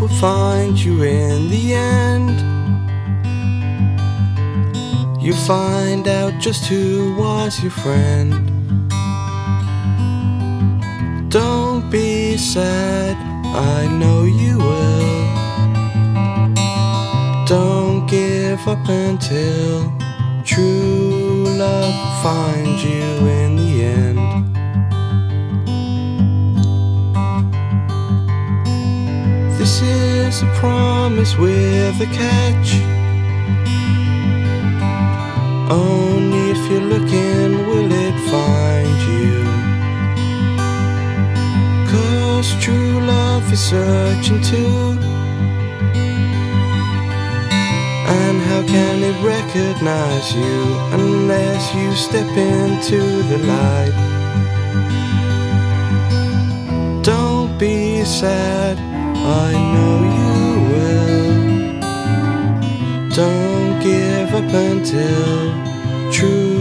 will find you in the end. You find out just who was your friend. Don't be sad, I know you will. Don't give up until true love finds you in the end. This is a promise with a catch. Only if you're looking will it find you. 'Cause true love is searching too. And how can it recognize you unless you step into the light? Don't be sad, I know you will. Don't give up until true